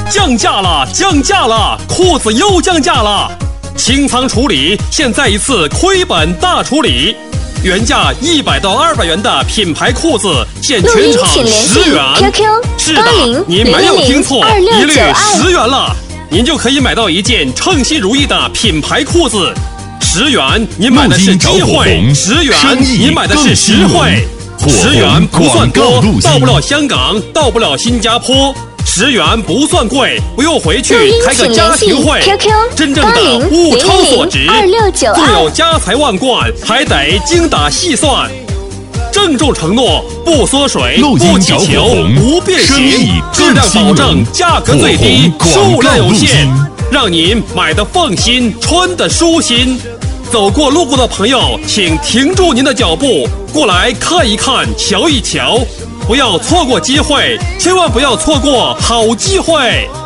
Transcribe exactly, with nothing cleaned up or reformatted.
降价了，降价了，裤子又降价了！清仓处理，现在一次亏本大处理。原价一百到二百元的品牌裤子，现全场十元。 Q Q 是的，您没有听错，一律十元了，您就可以买到一件称心如意的品牌裤子。十元，您买的是机会；十元，您买的是实惠。十元不算多，到不了香港，到不了新加坡。十元不算贵，不用回去开个家庭会。真正的物超所值，纵有家财万贯，还得精打细算。郑重承诺，不缩水，不起球，不变形，质量保证，价格最低，数量有限，让您买得放心，穿得舒心。走过路过的朋友，请停住您的脚步，过来看一看，瞧一瞧。不要错过机会，千万不要错过好机会。